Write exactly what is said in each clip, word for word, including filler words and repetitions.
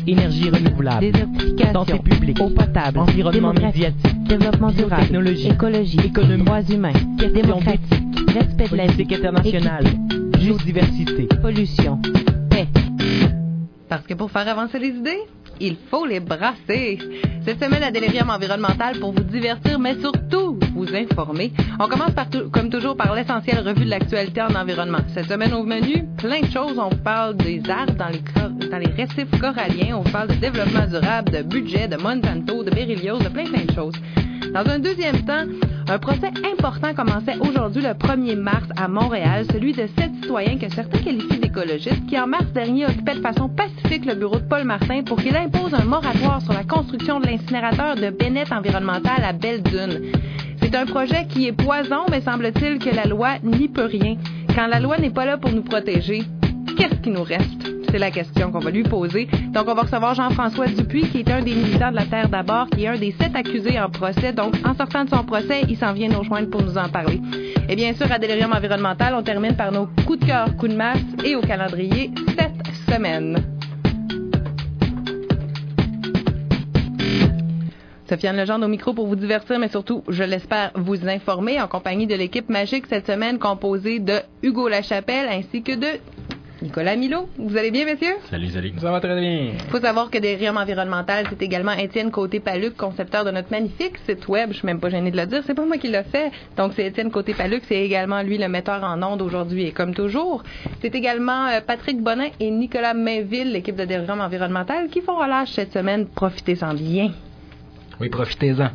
énergie renouvelable, désertification, santé publique, eau potable, environnement médiatique, développement durable, technologie, écologie, économie, droits humains, questions démocratie, respect de la vie, politique internationale, équité, biodiversité, pollution, paix. Parce que pour faire avancer les idées, il faut les brasser. Cette semaine à Delirium Environnemental pour vous divertir, mais surtout vous informer. On commence par tout, comme toujours par l'essentiel revue de l'actualité en environnement. Cette semaine au menu, plein de choses. On vous parle des arbres dans les, cor- dans les récifs coralliens. On vous parle de développement durable, de budget, de Monsanto, de Berylliose, de plein plein de choses. Dans un deuxième temps, un procès important commençait aujourd'hui le premier mars à Montréal, celui de sept citoyens que certains qualifient d'écologistes qui en mars dernier occupaient de façon pacifique le bureau de Paul Martin pour qu'il impose un moratoire sur la construction de l'incinérateur de Bennett Environnemental à Belle-Dune. C'est un projet qui est poison, mais semble-t-il que la loi n'y peut rien. Quand la loi n'est pas là pour nous protéger, qu'est-ce qui nous reste? C'est la question qu'on va lui poser. Donc, on va recevoir Jean-François Dupuis, qui est un des militants de la Terre d'abord, qui est un des sept accusés en procès. Donc, en sortant de son procès, il s'en vient nous rejoindre pour nous en parler. Et bien sûr, à Delirium Environnemental, on termine par nos coups de cœur, coups de masse et au calendrier cette semaine. Sofiane Legendre au micro pour vous divertir, mais surtout, je l'espère, vous informer, en compagnie de l'équipe magique cette semaine composée de Hugo Lachapelle ainsi que de Nicolas Milot. Vous allez bien, messieurs? Salut, salut. Ça va très bien. Il faut savoir que Delirium Environnemental, c'est également Étienne Côté-Paluc, concepteur de notre magnifique site web. Je suis même pas gênée de le dire. C'est pas moi qui l'ai fait. Donc, c'est Étienne Côté-Paluc. C'est également lui le metteur en ondes aujourd'hui. Et comme toujours, c'est également euh, Patrick Bonin et Nicolas Mainville, l'équipe de Delirium Environnemental, qui font relâche cette semaine. Profitez-en bien. Oui, profitez-en.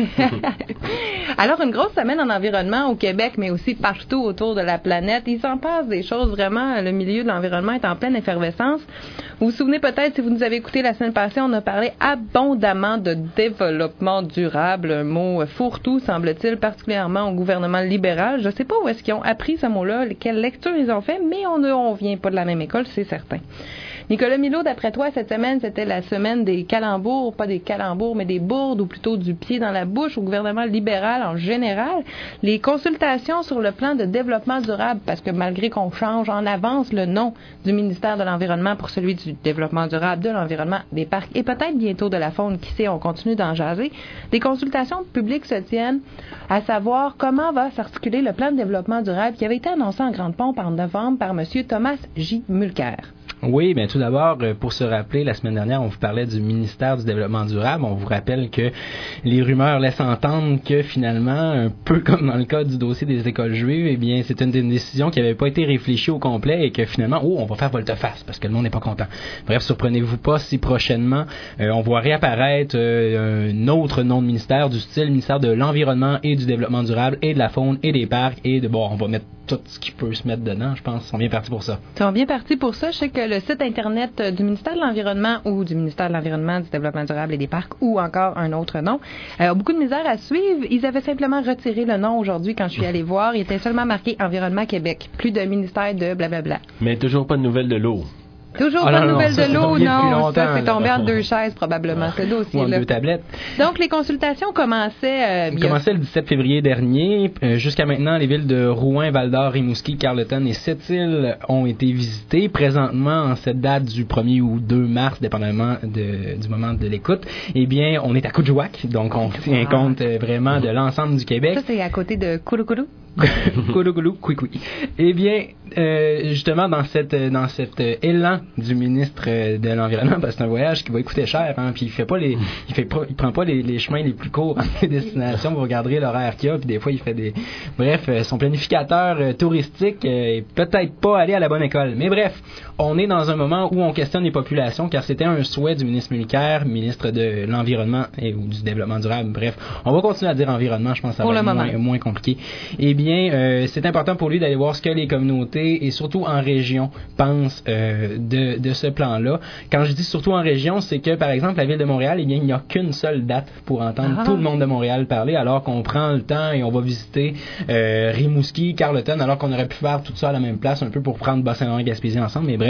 Alors, une grosse semaine en environnement au Québec, mais aussi partout autour de la planète. Il s'en passe des choses vraiment. Le milieu de l'environnement est en pleine effervescence. Vous vous souvenez peut-être, si vous nous avez écouté la semaine passée, on a parlé abondamment de développement durable, un mot fourre-tout, semble-t-il, particulièrement au gouvernement libéral. Je ne sais pas où est-ce qu'ils ont appris ce mot-là, quelle lecture ils ont fait, mais on ne vient pas de la même école, c'est certain. Nicolas Milot, d'après toi, cette semaine, c'était la semaine des calembours, pas des calembours, mais des bourdes, ou plutôt du pied dans la bouche au gouvernement libéral en général. Les consultations sur le plan de développement durable, parce que malgré qu'on change en avance le nom du ministère de l'Environnement pour celui du développement durable, de l'environnement, des parcs, et peut-être bientôt de la faune, qui sait, on continue d'en jaser, des consultations publiques se tiennent à savoir comment va s'articuler le plan de développement durable qui avait été annoncé en grande pompe en novembre par M. Thomas J. Mulcair. Oui, bien tout d'abord, pour se rappeler, la semaine dernière, on vous parlait du ministère du Développement durable. On vous rappelle que les rumeurs laissent entendre que finalement, un peu comme dans le cas du dossier des écoles juives, eh bien, c'est une décision qui n'avait pas été réfléchie au complet et que finalement, oh, on va faire volte-face parce que le monde n'est pas content. Bref, surprenez-vous pas si prochainement, euh, on voit réapparaître euh, un autre nom de ministère du style ministère de l'Environnement et du Développement durable et de la faune et des parcs et de, bon, on va mettre tout ce qui peut se mettre dedans, je pense. Ils sont bien partis pour ça. Ils sont bien partis pour ça. Je sais que le site Internet du ministère de l'Environnement ou du ministère de l'Environnement, du Développement durable et des parcs ou encore un autre nom euh, a beaucoup de misère à suivre. Ils avaient simplement retiré le nom aujourd'hui quand je suis allée voir. Il était seulement marqué Environnement Québec. Plus de ministère de blablabla. Mais toujours pas de nouvelles de l'eau. Toujours ah, pas de non, nouvelles non, ça, de l'eau, non. Ça, c'est tombé là. entre deux chaises, probablement, ce dossier-là. Ou en deux tablettes. Donc, les consultations commençaient... Euh, Ils commençaient le dix-sept février dernier. Euh, jusqu'à maintenant, les villes de Rouen, Val-d'Or, Rimouski, Carleton et Sept-Îles ont été visitées. Présentement, en cette date du premier ou deux mars, dépendamment de, du moment de l'écoute, eh bien, on est à Coudjouac. Donc, on tient wow. compte euh, vraiment de l'ensemble du Québec. Ça, c'est à côté de Kouloukoulou. Kouloukoulou, oui, oui. Eh bien, euh, justement, dans cette dans cet euh, élan du ministre euh, de l'Environnement, parce que c'est un voyage qui va coûter cher, hein, puis il fait pas les, il fait pas, il prend pas les, les chemins les plus courts entre les destinations. Vous regarderez l'horaire qu'il y a, puis des fois il fait des, bref, euh, son planificateur euh, touristique euh, est peut-être pas allé à la bonne école. Mais bref, on est dans un moment où on questionne les populations, car c'était un souhait du ministre Mulcair, ministre de l'Environnement et ou du Développement durable. Bref, on va continuer à dire environnement, je pense que ça pour va être moment. moins, moins compliqué. Et bien, Bien, euh, c'est important pour lui d'aller voir ce que les communautés et surtout en région pensent euh, de, de ce plan-là. Quand je dis surtout en région, c'est que par exemple la ville de Montréal, eh bien, il n'y a qu'une seule date pour entendre ah. tout le monde de Montréal parler, alors qu'on prend le temps et on va visiter euh, Rimouski, Carleton, alors qu'on aurait pu faire tout ça à la même place, un peu pour prendre Bas-Saint-Laurent et Gaspésie ensemble. Mais bref.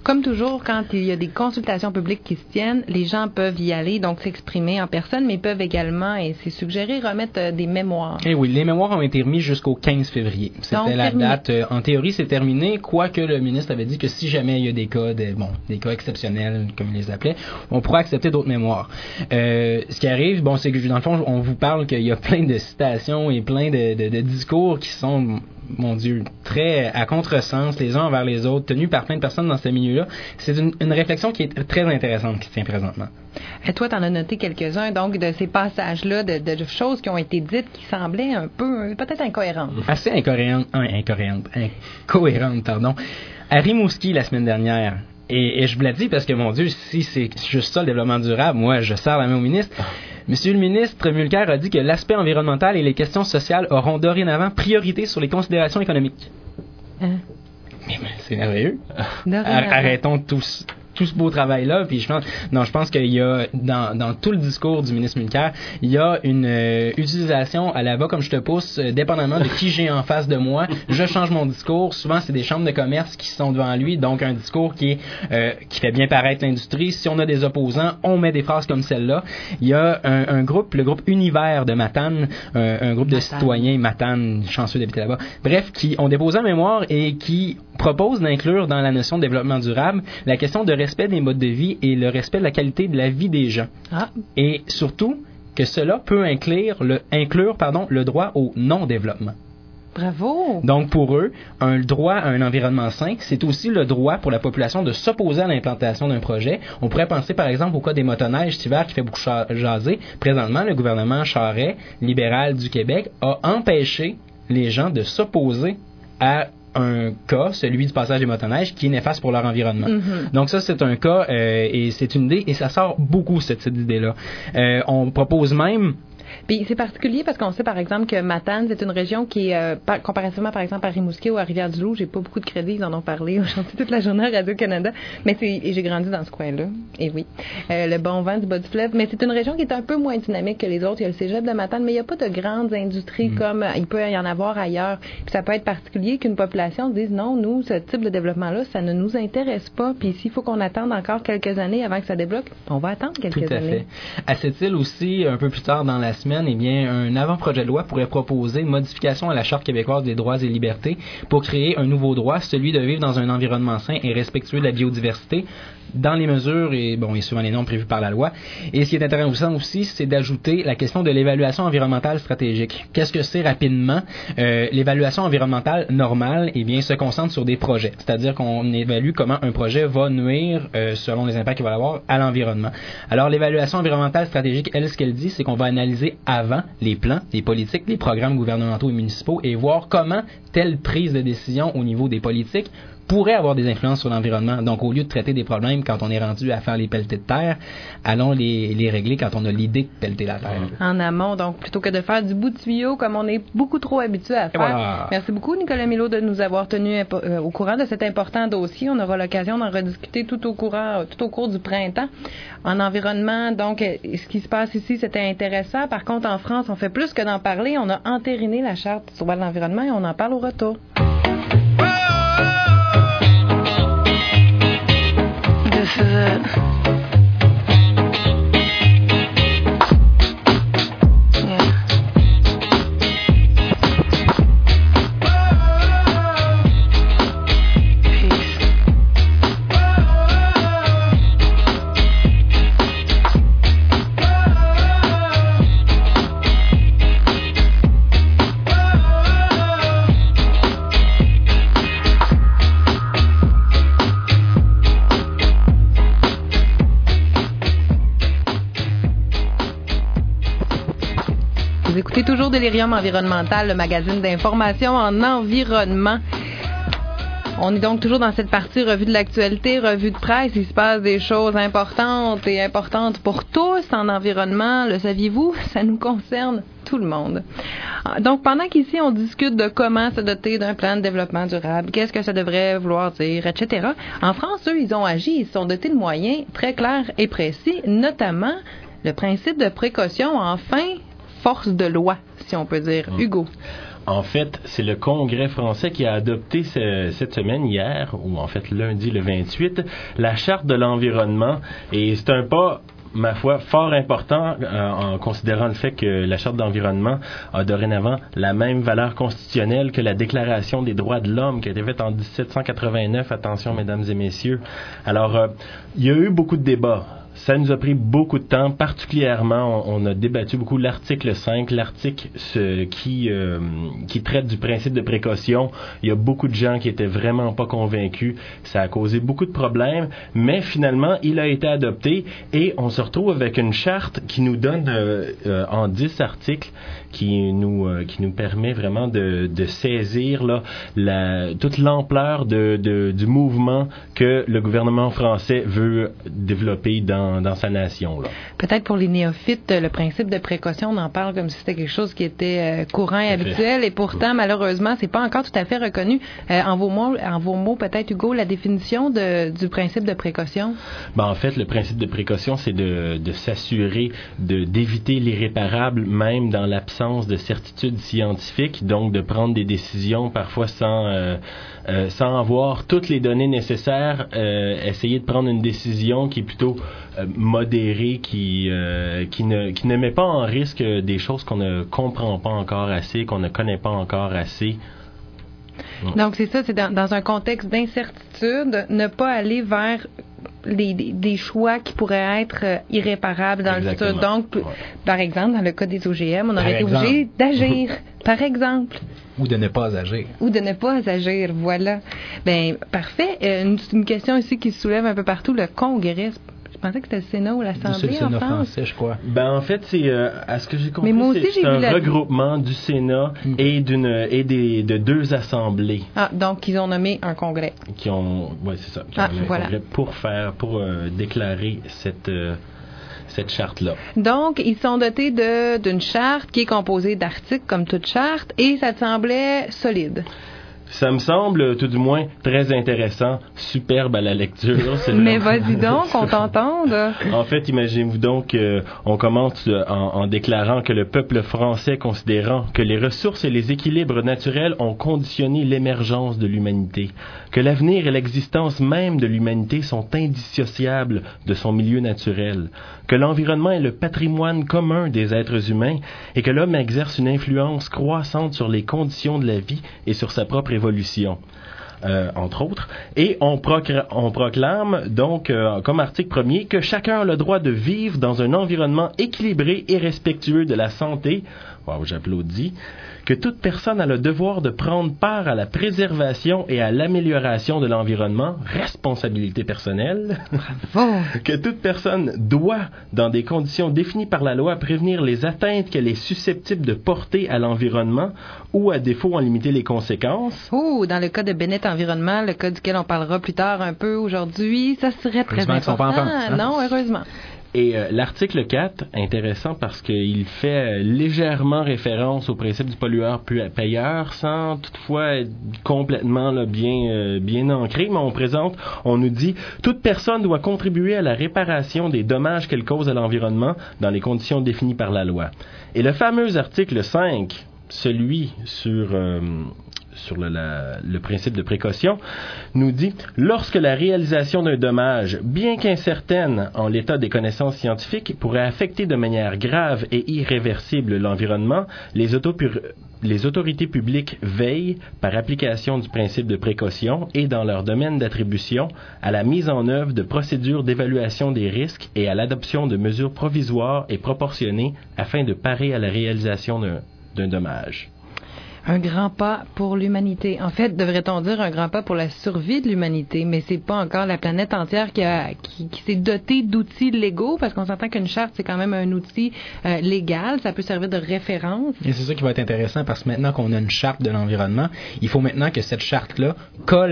Comme toujours, quand il y a des consultations publiques qui se tiennent, les gens peuvent y aller, donc s'exprimer en personne, mais ils peuvent également, et c'est suggéré, remettre euh, des mémoires. Eh oui, les mémoires ont été remis jusqu'au quinze février. C'était Donc, la terminé. date. euh, en théorie, c'est terminé, quoique le ministre avait dit que si jamais il y a des cas, de, bon, des cas exceptionnels, comme il les appelait, on pourra accepter d'autres mémoires. Euh, ce qui arrive, bon, c'est que dans le fond, on vous parle qu'il y a plein de citations et plein de, de, de discours qui sont, mon Dieu, très à contresens les uns envers les autres, tenus par plein de personnes dans ce milieu-là. C'est une, une réflexion qui est très intéressante qui se tient présentement. Et toi, t'en as noté quelques-uns, donc, de ces passages-là, de, de choses qui ont été dites qui semblaient un peu, peut-être incohérentes. Assez incohérente, hein, incohérente, incohérente, pardon. À Rimouski, la semaine dernière, et, et je vous l'ai dit parce que, mon Dieu, si c'est juste ça, le développement durable, moi, je serre la main au ministre. Monsieur le ministre Mulcair a dit que l'aspect environnemental et les questions sociales auront dorénavant priorité sur les considérations économiques. Hein? Mais, mais c'est merveilleux. Dorénavant. Arrêtons tous. tout ce beau travail-là. Puis je pense, non, je pense qu'il y a, dans, dans tout le discours du ministre Mulcair, il y a une euh, utilisation à la va comme je te pousse, euh, dépendamment de qui j'ai en face de moi. Je change mon discours. Souvent, c'est des chambres de commerce qui sont devant lui, donc un discours qui est euh, qui fait bien paraître l'industrie. Si on a des opposants, on met des phrases comme celle-là. Il y a un, un groupe, le groupe Univers de Matane, un, un groupe de Matane. citoyens, Matane, chanceux d'habiter là-bas, bref, qui ont déposé un mémoire et qui propose d'inclure dans la notion de développement durable la question de respect des modes de vie et le respect de la qualité de la vie des gens. Ah. Et surtout, que cela peut inclure le, inclure, pardon, le droit au non-développement. Bravo! Donc, pour eux, un droit à un environnement sain, c'est aussi le droit pour la population de s'opposer à l'implantation d'un projet. On pourrait penser, par exemple, au cas des motoneiges cet hiver qui fait beaucoup cha- jaser. Présentement, le gouvernement Charest, libéral du Québec, a empêché les gens de s'opposer à un cas, celui du passage des motoneiges, qui est néfaste pour leur environnement. Mm-hmm. Donc ça, c'est un cas euh, et c'est une idée, et ça sort beaucoup, cette, cette idée-là. Euh, on propose même... Puis c'est particulier parce qu'on sait par exemple que Matane, c'est une région qui est, euh, par, comparativement par exemple à Rimouski ou à Rivière-du-Loup, j'ai pas beaucoup de crédit, ils en ont parlé aujourd'hui toute la journée à Radio-Canada, mais c'est, et j'ai grandi dans ce coin-là, et oui, euh, le bon vent du bas du fleuve, mais c'est une région qui est un peu moins dynamique que les autres. Il y a le cégep de Matane, mais il n'y a pas de grandes industries mm. comme il peut y en avoir ailleurs. Puis ça peut être particulier qu'une population se dise non, nous, ce type de développement-là, ça ne nous intéresse pas, puis s'il faut qu'on attende encore quelques années avant que ça débloque, on va attendre quelques Tout à années. fait. À cette île aussi, un peu plus tard dans la semaine, eh bien, un avant-projet de loi pourrait proposer une modification à la Charte québécoise des droits et libertés pour créer un nouveau droit, celui de vivre dans un environnement sain et respectueux de la biodiversité, dans les mesures et bon et souvent les normes prévues par la loi. Et ce qui est intéressant aussi, c'est d'ajouter la question de l'évaluation environnementale stratégique. Qu'est-ce que c'est rapidement? Euh, l'évaluation environnementale normale, eh bien, se concentre sur des projets, c'est-à-dire qu'on évalue comment un projet va nuire, euh, selon les impacts qu'il va avoir, à l'environnement. Alors, l'évaluation environnementale stratégique, elle, ce qu'elle dit, c'est qu'on va analyser avant les plans, les politiques, les programmes gouvernementaux et municipaux et voir comment telle prise de décision au niveau des politiques pourrait avoir des influences sur l'environnement. Donc, au lieu de traiter des problèmes quand on est rendu à faire les pelletés de terre, allons les, les régler quand on a l'idée de pelleter la terre. En amont, donc, plutôt que de faire du bout de tuyau comme on est beaucoup trop habitué à faire. Voilà. Merci beaucoup, Nicolas Milo, de nous avoir tenus impo- euh, au courant de cet important dossier. On aura l'occasion d'en rediscuter tout au courant, tout au cours du printemps. En environnement, donc, euh, ce qui se passe ici, c'était intéressant. Par contre, en France, on fait plus que d'en parler. On a entériné la Charte sur l'environnement et on en parle au retour. This is it. Yeah. Peace. Vous écoutez toujours Delirium Environnemental, le magazine d'information en environnement. On est donc toujours dans cette partie revue de l'actualité, revue de presse. Il se passe des choses importantes et importantes pour tous en environnement. Le saviez-vous? Ça nous concerne tout le monde. Donc, pendant qu'ici, on discute de comment se doter d'un plan de développement durable, qu'est-ce que ça devrait vouloir dire, et cetera, en France, eux, ils ont agi. Ils se sont dotés de moyens très clairs et précis, notamment le principe de précaution, enfin, force de loi, si on peut dire. Mmh. Hugo. En fait, c'est le Congrès français qui a adopté ce, cette semaine, hier, ou en fait lundi le vingt-huit, la Charte de l'environnement. Et c'est un pas, ma foi, fort important euh, en considérant le fait que la Charte de l'environnement a dorénavant la même valeur constitutionnelle que la Déclaration des droits de l'homme qui a été faite en dix-sept cent quatre-vingt-neuf. Attention, mesdames et messieurs. Alors, euh, il y a eu beaucoup de débats. Ça nous a pris beaucoup de temps, particulièrement, on, on a débattu beaucoup l'article cinq, l'article ce, qui, euh, qui traite du principe de précaution. Il y a beaucoup de gens qui étaient vraiment pas convaincus. Ça a causé beaucoup de problèmes, mais finalement, il a été adopté et on se retrouve avec une charte qui nous donne euh, euh, en dix articles qui nous, euh, qui nous permet vraiment de, de saisir là, la, toute l'ampleur de, de, du mouvement que le gouvernement français veut développer dans dans sa nation. Là. Peut-être pour les néophytes, le principe de précaution, on en parle comme si c'était quelque chose qui était euh, courant et habituel, et pourtant, malheureusement, c'est pas encore tout à fait reconnu. Euh, en vos mots, en vos mots, peut-être, Hugo, la définition de, du principe de précaution? Ben, en fait, le principe de précaution, c'est de, de s'assurer de, d'éviter l'irréparable, même dans l'absence de certitude scientifique, donc de prendre des décisions parfois sans, euh, euh, sans avoir toutes les données nécessaires, euh, essayer de prendre une décision qui est plutôt Euh, modéré, qui euh, qui ne qui ne met pas en risque des choses qu'on ne comprend pas encore assez, qu'on ne connaît pas encore assez. Donc c'est ça, c'est dans, dans un contexte d'incertitude, ne pas aller vers les, des, des choix qui pourraient être euh, irréparables dans Exactement. le futur. Donc, p- ouais. par exemple, dans le cas des O G M, on Par aurait été exemple. obligé d'agir, par exemple. Ou de ne pas agir. Ou de ne pas agir, voilà. Ben parfait. Euh, une, une question ici qui se soulève un peu partout, le Congrès. Je pensais que c'était le Sénat ou C'est l'Assemblée le Sénat en France. français, je crois. Ben en fait, c'est euh, à ce que j'ai compris, Mais moi aussi, c'est, j'ai c'est vu un la- regroupement du Sénat Mm. et d'une et des de deux assemblées Ah, donc ils ont nommé un congrès. qui ont ouais, c'est ça, qui Ah, ont un voilà. congrès pour faire pour euh, déclarer cette euh, cette charte là. Donc, ils sont dotés de d'une charte qui est composée d'articles comme toute charte, et ça te semblait solide. Ça me semble, tout du moins, très intéressant, superbe à la lecture. C'est Mais vraiment- vas-y donc, on t'entende. En fait, imaginez-vous donc euh, on commence euh, en, en déclarant que le peuple français, considérant que les ressources et les équilibres naturels ont conditionné l'émergence de l'humanité, que l'avenir et l'existence même de l'humanité sont indissociables de son milieu naturel, que l'environnement est le patrimoine commun des êtres humains et que l'homme exerce une influence croissante sur les conditions de la vie et sur sa propre évolution. Euh, entre autres, et on, procra- on proclame donc euh, comme article premier que chacun a le droit de vivre dans un environnement équilibré et respectueux de la santé, wow, j'applaudis, que toute personne a le devoir de prendre part à la préservation et à l'amélioration de l'environnement, responsabilité personnelle, Bon. que toute personne doit, dans des conditions définies par la loi, prévenir les atteintes qu'elle est susceptible de porter à l'environnement ou, à défaut, en limiter les conséquences. Oh, dans le cas de Bennett Environnement, le cas duquel on parlera plus tard un peu aujourd'hui, ça serait très Heureusement qu'ils sont pas important. en France, hein? Non, heureusement. Et euh, l'article quatre, intéressant parce qu'il fait euh, légèrement référence au principe du pollueur-payeur sans toutefois être complètement là, bien, euh, bien ancré, mais on présente, on nous dit « Toute personne doit contribuer à la réparation des dommages qu'elle cause à l'environnement dans les conditions définies par la loi. » Et le fameux article cinq, celui sur... Euh, sur le, la, le principe de précaution, nous dit « Lorsque la réalisation d'un dommage, bien qu'incertaine en l'état des connaissances scientifiques, pourrait affecter de manière grave et irréversible l'environnement, les, autopur- les autorités publiques veillent, par application du principe de précaution et dans leur domaine d'attribution, à la mise en œuvre de procédures d'évaluation des risques et à l'adoption de mesures provisoires et proportionnées afin de parer à la réalisation d'un, d'un dommage. » Un grand pas pour l'humanité. En fait, devrait-on dire un grand pas pour la survie de l'humanité, mais c'est pas encore la planète entière qui, a, qui, qui s'est dotée d'outils légaux, parce qu'on s'entend qu'une charte, c'est quand même un outil euh, légal, ça peut servir de référence. Et c'est ça qui va être intéressant parce que maintenant qu'on a une charte de l'environnement, il faut maintenant que cette charte-là colle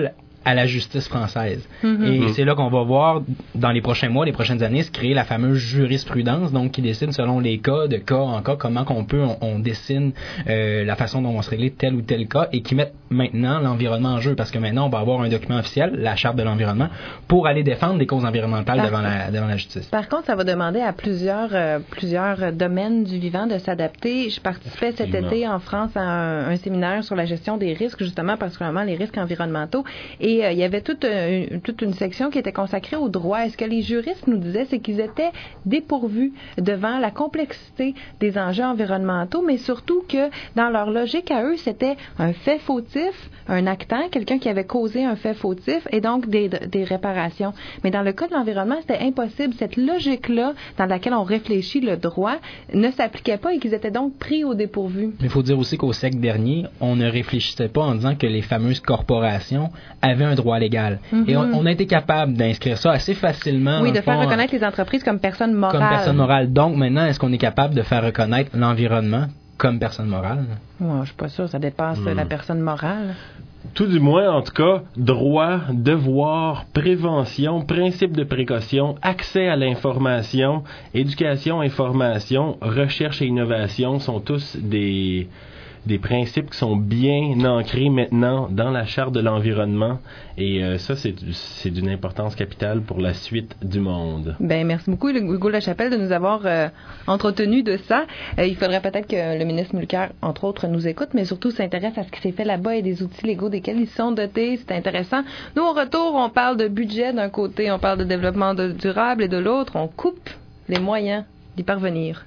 à la justice française. Mhm. Et Mhm. c'est là qu'on va voir, dans les prochains mois, les prochaines années, se créer la fameuse jurisprudence, donc qui décide selon les cas, de cas en cas, comment qu'on peut, on, on dessine euh, la façon dont on va se régler tel ou tel cas, et qui mettent maintenant l'environnement en jeu, parce que maintenant, on va avoir un document officiel, la Charte de l'environnement, pour aller défendre des causes environnementales Par devant la, devant la justice. Par contre, ça va demander à plusieurs, euh, plusieurs domaines du vivant de s'adapter. Je participais cet Effectivement. été en France à un, un séminaire sur la gestion des risques, justement, particulièrement les risques environnementaux. Et euh, il y avait toute, euh, une, toute une section qui était consacrée au droit. Et ce que les juristes nous disaient, c'est qu'ils étaient dépourvus devant la complexité des enjeux environnementaux, mais surtout que dans leur logique à eux, c'était un fait fautif, un actant, quelqu'un qui avait causé un fait fautif, et donc des, des réparations. Mais dans le cas de l'environnement, c'était impossible. Cette logique-là, dans laquelle on réfléchit le droit, ne s'appliquait pas et qu'ils étaient donc pris au dépourvu. Mais il faut dire aussi qu'au siècle dernier, on ne réfléchissait pas en disant que les fameuses corporations avaient un droit légal. Mm-hmm. Et on, on a été capable d'inscrire ça assez facilement. Oui, dans de le faire fond, reconnaître les entreprises comme personnes morales. comme personne morale. Donc maintenant, est-ce qu'on est capable de faire reconnaître l'environnement comme personne morale? Moi, je suis pas sûre, ça dépasse Mm. la personne morale. Tout du moins, en tout cas, droit, devoir, prévention, principe de précaution, accès à l'information, éducation, information, recherche et innovation sont tous des, des principes qui sont bien ancrés maintenant dans la Charte de l'environnement. Et euh, ça, c'est, c'est d'une importance capitale pour la suite du monde. Ben, merci beaucoup, Hugo Lachapelle, de nous avoir euh, entretenu de ça. Euh, il faudrait peut-être que le ministre Mulcair, entre autres, nous écoute, mais surtout s'intéresse à ce qui s'est fait là-bas et des outils légaux desquels ils sont dotés. C'est intéressant. Nous, au retour, on parle de budget d'un côté, on parle de développement de- durable, et de l'autre, on coupe les moyens d'y parvenir.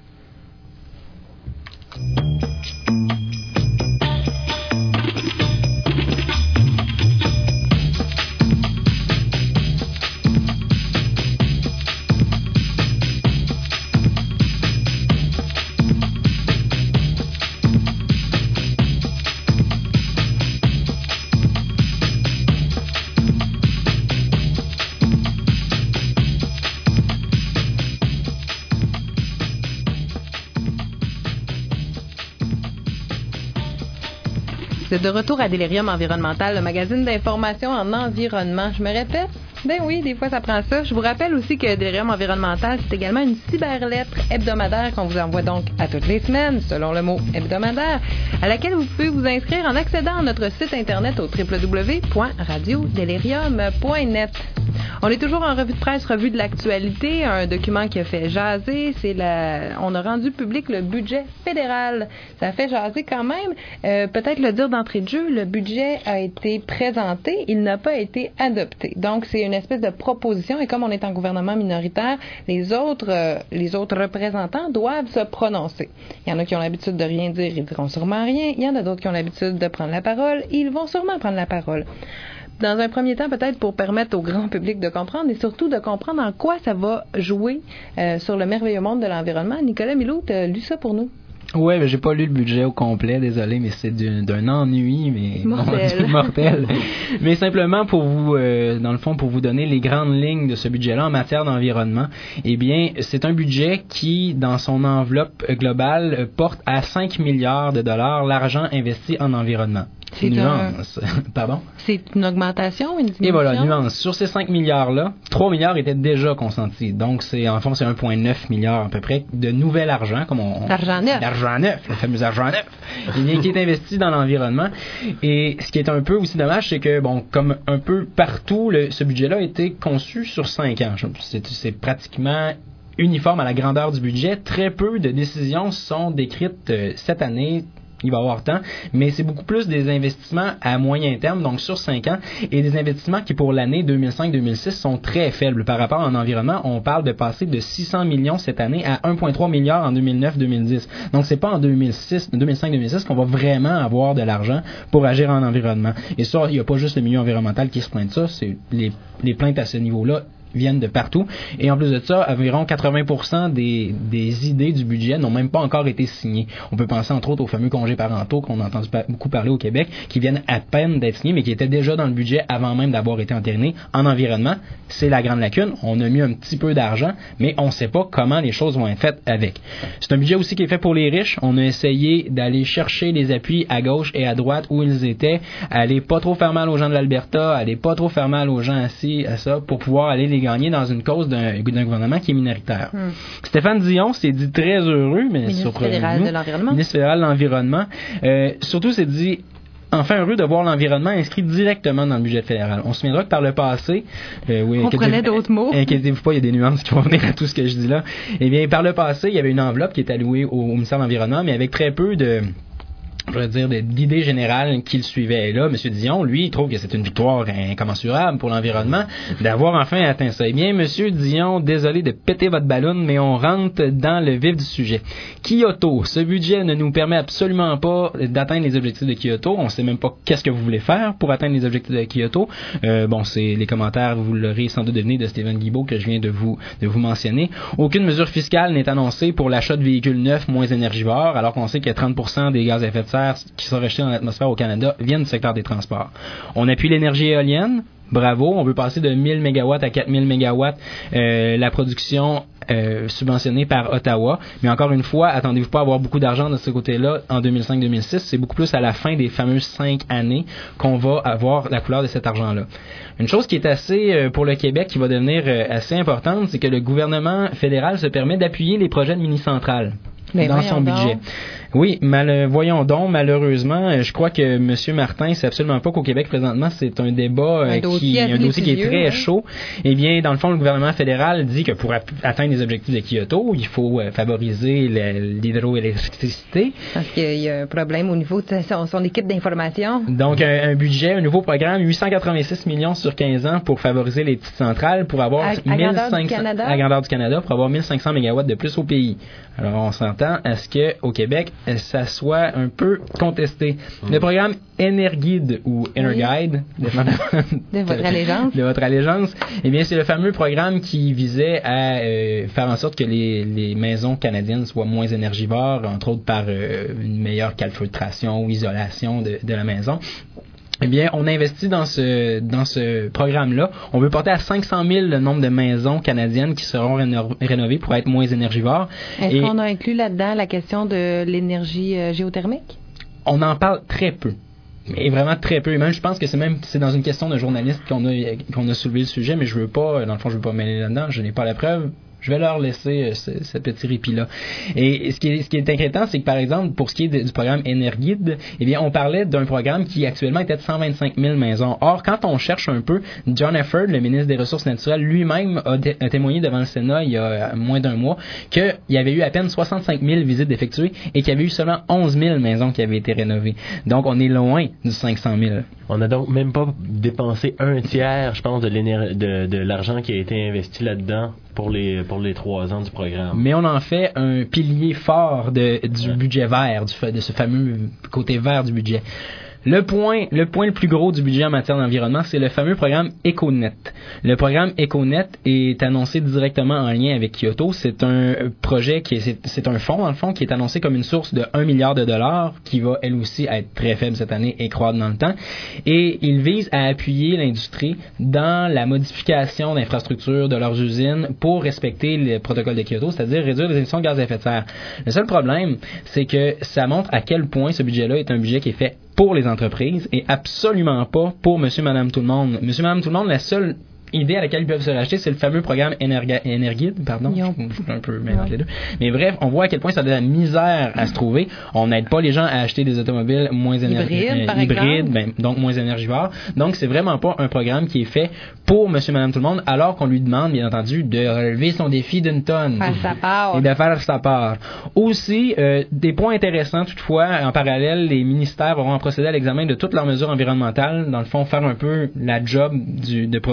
Vous êtes de retour à Delirium Environnemental, le magazine d'information en environnement. Je me répète? Ben oui, des fois ça prend ça. Je vous rappelle aussi que Delirium Environnemental, c'est également une cyberlettre hebdomadaire qu'on vous envoie donc à toutes les semaines, selon le mot hebdomadaire, à laquelle vous pouvez vous inscrire en accédant à notre site internet au w w w point radio delirium point net. On est toujours en revue de presse, revue de l'actualité, un document qui a fait jaser. C'est la, on a rendu public le budget fédéral. Ça a fait jaser quand même. Euh, peut-être le dire d'entrée de jeu, le budget a été présenté, il n'a pas été adopté. Donc c'est une espèce de proposition, et comme on est en gouvernement minoritaire, les autres, euh, les autres représentants doivent se prononcer. Il y en a qui ont l'habitude de rien dire, ils diront sûrement rien. Il y en a d'autres qui ont l'habitude de prendre la parole, ils vont sûrement prendre la parole. Dans un premier temps, peut-être pour permettre au grand public de comprendre et surtout de comprendre en quoi ça va jouer euh, sur le merveilleux monde de l'environnement. Nicolas Milot, tu as lu ça pour nous? Ouais, ben, j'ai pas lu le budget au complet, désolé, mais c'est d'un, d'un ennui, mais Mortel. mon Dieu, mortel. Mais simplement pour vous, euh, dans le fond, pour vous donner les grandes lignes de ce budget-là en matière d'environnement, eh bien, c'est un budget qui, dans son enveloppe globale, porte à cinq milliards de dollars l'argent investi en environnement. C'est nuance. Pardon? C'est une augmentation ou une diminution? Et voilà, nuance. Sur ces cinq milliards-là, trois milliards étaient déjà consentis. Donc, c'est, en fond, c'est un virgule neuf milliard à peu près de nouvel argent, comme on... L'argent neuf. L'argent neuf, le fameux argent neuf. Eh bien, qui est investi dans l'environnement. Et ce qui est un peu aussi dommage, c'est que, bon, comme un peu partout, le, ce budget-là a été conçu sur cinq ans. C'est, c'est pratiquement uniforme à la grandeur du budget. Très peu de décisions sont décrites euh, cette année. Il va y avoir temps, mais c'est beaucoup plus des investissements à moyen terme, donc sur cinq ans, et des investissements qui, pour l'année deux mille cinq deux mille six, sont très faibles. Par rapport à un environnement, on parle de passer de six cents millions cette année à un virgule trois milliard en deux mille neuf deux mille dix. Donc, c'est pas en deux mille six, deux mille cinq deux mille six qu'on va vraiment avoir de l'argent pour agir en environnement. Et ça, il n'y a pas juste le milieu environnemental qui se plaint de ça, c'est les, les plaintes à ce niveau-là viennent de partout. Et en plus de ça, environ quatre-vingts pour cent des, des idées du budget n'ont même pas encore été signées. On peut penser entre autres aux fameux congés parentaux qu'on a entendu pa- beaucoup parler au Québec, qui viennent à peine d'être signés, mais qui étaient déjà dans le budget avant même d'avoir été entérinés. En environnement, c'est la grande lacune. On a mis un petit peu d'argent, mais on ne sait pas comment les choses vont être faites avec. C'est un budget aussi qui est fait pour les riches. On a essayé d'aller chercher les appuis à gauche et à droite où ils étaient, aller pas trop faire mal aux gens de l'Alberta, aller pas trop faire mal aux gens assis à ça, pour pouvoir aller les gagner dans une cause d'un, d'un gouvernement qui est minoritaire. Hmm. Stéphane Dion s'est dit très heureux, mais ministre fédéral de l'environnement. Ministre fédéral de l'environnement. Euh, surtout, s'est dit enfin heureux de voir l'environnement inscrit directement dans le budget fédéral. On se souviendra que par le passé, euh, oui, on prenait d'autres mots. Inquiétez-vous pas, il y a des nuances qui vont venir à tout ce que je dis là. Eh bien, par le passé, il y avait une enveloppe qui est allouée au, au ministère de l'Environnement, mais avec très peu de je veux dire, d'idées générales qui le suivaient. Et là, M. Dion, lui, il trouve que c'est une victoire incommensurable pour l'environnement d'avoir enfin atteint ça. Eh bien, M. Dion, désolé de péter votre ballon, mais on rentre dans le vif du sujet. Kyoto, ce budget ne nous permet absolument pas d'atteindre les objectifs de Kyoto. On ne sait même pas qu'est-ce que vous voulez faire pour atteindre les objectifs de Kyoto. Euh, bon, c'est les commentaires, vous l'aurez sans doute deviné, de Stephen Guilbeault que je viens de vous, de vous mentionner. Aucune mesure fiscale n'est annoncée pour l'achat de véhicules neufs moins énergivores, alors qu'on sait que trente pour cent des gaz à effet de serre qui sont rejetés dans l'atmosphère au Canada viennent du secteur des transports. On appuie l'énergie éolienne. Bravo, on veut passer de mille mégawatts à quatre mille mégawatts euh, la production euh, subventionnée par Ottawa. Mais encore une fois, attendez-vous pas à avoir beaucoup d'argent de ce côté-là en deux mille cinq deux mille six. C'est beaucoup plus à la fin des fameuses cinq années qu'on va avoir la couleur de cet argent-là. Une chose qui est assez, euh, pour le Québec, qui va devenir euh, assez importante, c'est que le gouvernement fédéral se permet d'appuyer les projets de mini-centrales dans son budget. Donc. Oui, mal, voyons donc, malheureusement, je crois que M. Martin sait absolument pas qu'au Québec, présentement, c'est un débat un euh, dossier qui, un dossier qui est très hein? chaud. Eh bien, dans le fond, le gouvernement fédéral dit que pour atteindre les objectifs de Kyoto, il faut euh, favoriser le, l'hydroélectricité. Parce qu'il y a un problème au niveau de son, son équipe d'information. Donc, un, un budget, un nouveau programme, huit cent quatre-vingt-six millions sur quinze ans pour favoriser les petites centrales, pour avoir à, à mille cinq cents, grandeur du Canada? à grandeur du Canada, pour avoir mille cinq cents mégawatts de plus au pays. Alors, on s'entend à ce qu'au Québec, ça soit un peu contesté. Mmh. Le programme Energuide ou Energuide, oui. de, de votre allégeance, de votre allégeance, eh bien, c'est le fameux programme qui visait à euh, faire en sorte que les, les maisons canadiennes soient moins énergivores, entre autres par euh, une meilleure calfeutration ou isolation de, de la maison. Eh bien, on investit dans ce dans ce programme-là. On veut porter à cinq cent mille le nombre de maisons canadiennes qui seront réno- rénovées pour être moins énergivores. Est-ce Et qu'on a inclus là-dedans la question de l'énergie euh, géothermique? On en parle très peu. Mais vraiment très peu. Et même, je pense que c'est même c'est dans une question de journaliste qu'on a qu'on a soulevé le sujet, mais je veux pas, dans le fond, je veux pas mêler là-dedans. Je n'ai pas la preuve. Je vais leur laisser euh, ce, ce petit répit-là. Et ce qui est, ce qui est inquiétant, c'est que, par exemple, pour ce qui est de, du programme Energuide, eh bien, on parlait d'un programme qui, actuellement, était de cent vingt-cinq mille maisons. Or, quand on cherche un peu, John Efford, le ministre des Ressources naturelles, lui-même a, dé, a témoigné devant le Sénat il y a moins d'un mois qu'il y avait eu à peine soixante-cinq mille visites effectuées et qu'il y avait eu seulement onze mille maisons qui avaient été rénovées. Donc, on est loin du cinq cent mille. On n'a donc même pas dépensé un tiers, je pense, de, de, de l'argent qui a été investi là-dedans pour les pour les trois ans du programme. Mais on en fait un pilier fort de, du ouais. budget vert, du, de ce fameux côté vert du budget. Le point, le point le plus gros du budget en matière d'environnement, c'est le fameux programme EcoNet. Le programme EcoNet est annoncé directement en lien avec Kyoto. C'est un projet qui est, c'est, c'est un fonds, dans le fond, qui est annoncé comme une source de un milliard de dollars, qui va, elle aussi, être très faible cette année et croître dans le temps. Et il vise à appuyer l'industrie dans la modification d'infrastructures de leurs usines pour respecter le protocole de Kyoto, c'est-à-dire réduire les émissions de gaz à effet de serre. Le seul problème, c'est que ça montre à quel point ce budget-là est un budget qui est fait pour les entreprises et absolument pas pour monsieur, madame, tout le monde. Monsieur, madame, tout le monde, la seule idée à laquelle ils peuvent se racheter, c'est le fameux programme Energa, Energuide, pardon, je, je suis un peu mélange ouais. les deux. Mais bref, on voit à quel point ça a de la misère à se trouver. On n'aide pas les gens à acheter des automobiles moins énergivores, euh, hybrides, ben, donc moins énergivores. Donc, c'est vraiment pas un programme qui est fait pour monsieur, madame, tout le monde, alors qu'on lui demande, bien entendu, de relever son défi d'une tonne. Faire sa part. Et de faire sa part. Aussi, euh, des points intéressants, toutefois, en parallèle, les ministères vont procéder à l'examen de toutes leurs mesures environnementales, dans le fond, faire un peu la job du, de protocole de Kyoto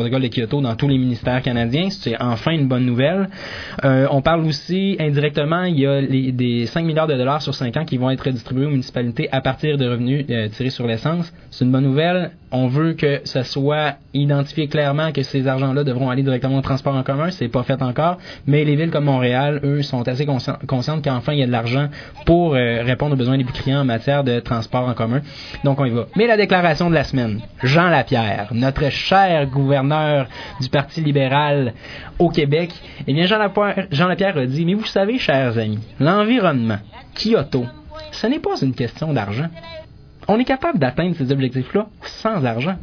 Kyoto dans tous les ministères canadiens. C'est enfin une bonne nouvelle. Euh, on parle aussi, indirectement, il y a les, des cinq milliards de dollars sur cinq ans qui vont être distribués aux municipalités à partir de revenus euh, tirés sur l'essence. C'est une bonne nouvelle. On veut que ça soit identifié clairement que ces argents-là devront aller directement au transport en commun. C'est pas fait encore. Mais les villes comme Montréal, eux, sont assez conscien- conscientes qu'enfin, il y a de l'argent pour euh, répondre aux besoins des plus criants en matière de transport en commun. Donc, on y va. Mais la déclaration de la semaine. Jean Lapierre, notre cher gouverneur du Parti libéral au Québec, eh bien, Jean Lapierre, Jean Lapierre a dit, mais vous savez, chers amis, l'environnement, Kyoto, ce n'est pas une question d'argent. On est capable d'atteindre ces objectifs-là sans argent.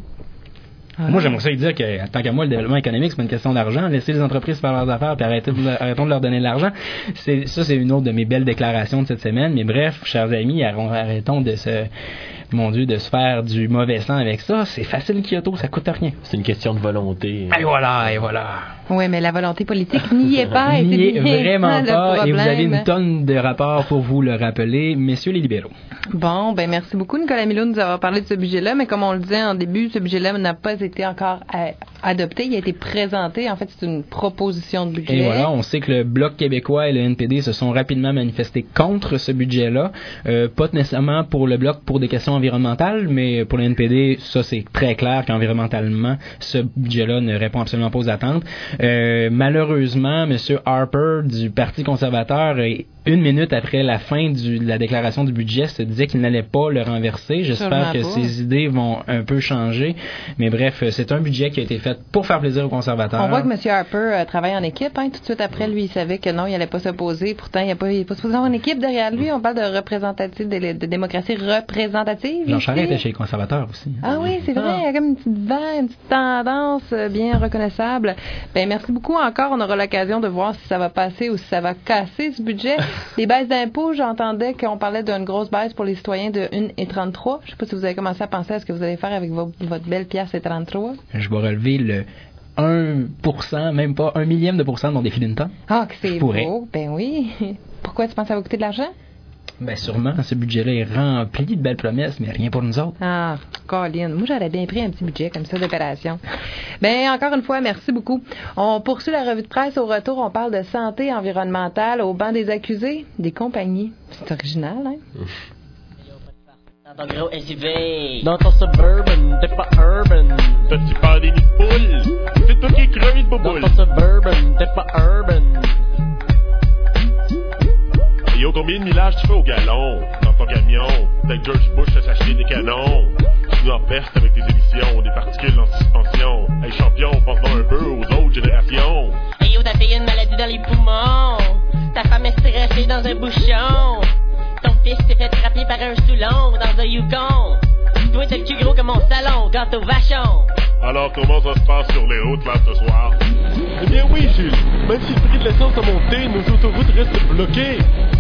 Ah. Moi, j'aimerais ça lui dire que, tant qu'à moi, le développement économique, c'est pas une question d'argent. Laissez les entreprises faire leurs affaires puis arrêtez de, arrêtons de leur donner de l'argent. C'est, ça, c'est une autre de mes belles déclarations de cette semaine. Mais bref, chers amis, arrêtons de se... Mon Dieu, de se faire du mauvais sang avec ça, c'est facile Kyoto, ça coûte rien. C'est une question de volonté. Et voilà, et voilà. Oui, mais la volonté politique n'y est pas. Et n'y est bien vraiment pas, et vous avez une problème. tonne de rapports pour vous le rappeler, messieurs les libéraux. Bon, ben merci beaucoup Nicolas Millaud de nous avoir parlé de ce budget-là, mais comme on le disait en début, ce budget-là n'a pas été encore à- adopté, il a été présenté, en fait c'est une proposition de budget. Et voilà, on sait que le Bloc québécois et le N P D se sont rapidement manifestés contre ce budget-là, euh, pas nécessairement pour le Bloc pour des questions environnementales, mais pour le N P D, ça c'est très clair qu'environnementalement, ce budget-là ne répond absolument pas aux attentes. Euh, malheureusement, M. Harper du Parti conservateur, une minute après la fin du, de la déclaration du budget, se disait qu'il n'allait pas le renverser. J'espère Sûrement que pas. ses idées vont un peu changer. Mais bref, c'est un budget qui a été fait pour faire plaisir aux conservateurs. On voit que M. Harper euh, travaille en équipe. Hein, tout de suite après, lui, il savait que non, il n'allait pas s'opposer. Pourtant, il n'est pas, pas supposé avoir une équipe derrière lui. On parle de représentative, de, de démocratie représentative. Jean ici. Charest était chez les conservateurs aussi. Ah oui, c'est vrai. Il y a comme une petite vague, une petite tendance euh, bien reconnaissable. Ben merci beaucoup encore. On aura l'occasion de voir si ça va passer ou si ça va casser ce budget. Les baisses d'impôts, j'entendais qu'on parlait d'une grosse baisse pour les citoyens de un virgule trente-trois. Je ne sais pas si vous avez commencé à penser à ce que vous allez faire avec vo- votre belle pièce et trente-trois. Je vais relever le un pour cent, même pas un millième de pourcent de mon défi d'une tonne. Ah, que c'est Je pourrais. beau. Ben oui. Pourquoi tu penses que ça va coûter de l'argent? Ben sûrement, ce budget-là est rempli de belles promesses, mais rien pour nous autres. Ah, Colin. Moi, j'aurais bien pris un petit budget comme ça d'opération. Ben encore une fois, merci beaucoup. On poursuit la revue de presse. Au retour, on parle de santé environnementale au banc des accusés des compagnies. C'est original, hein? Dans ton gros S U V, dans ton Suburban, t'es pas urban. T'as-tu pas des nids de poules? C'est toi qui creuse, Dans boboule. ton Suburban, t'es pas urban. Et yo, combien de millages tu fais au galon? Dans ton camion, t'as que George Bush à s'acheter des canons. Tu nous empestes avec tes émissions, des particules en suspension. Hey champion, pense-donc un peu aux autres générations. Hey yo, t'as payé une maladie dans les poumons. Ta femme est stressée dans un bouchon. Ton fils s'est fait frapper par un Soulon dans un Yukon. Toi, t'es le cul gros comme mon salon, gâteau vachon. Alors comment ça se passe sur les routes là ce soir? Eh bien oui, Jules. Même si le prix de l'essence a monté, nos autoroutes restent bloquées.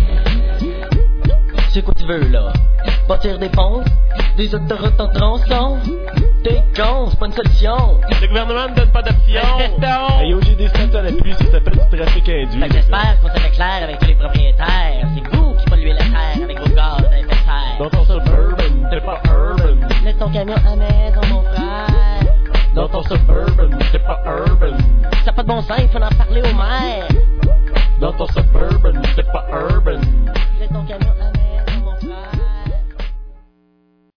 C'est quoi tu veux là? Bâtir des ponts? Des autoroutes en tronçon? T'es con, c'est pas une solution. Le gouvernement ne donne pas d'option. Hey yo, j'ai des stats à la pluie, ça s'appelle du trafic induit. Fait que j'espère qu'on s'est fait clair avec tous les propriétaires. C'est vous qui polluez la terre avec vos gaz à effet de serre. Dans ton Suburban, t'es pas urban. Laisse ton camion à maison, mon frère. Dans ton Suburban, t'es pas urban. Ça n'a pas de bon sens, il faut en parler au maire. Dans ton Suburban.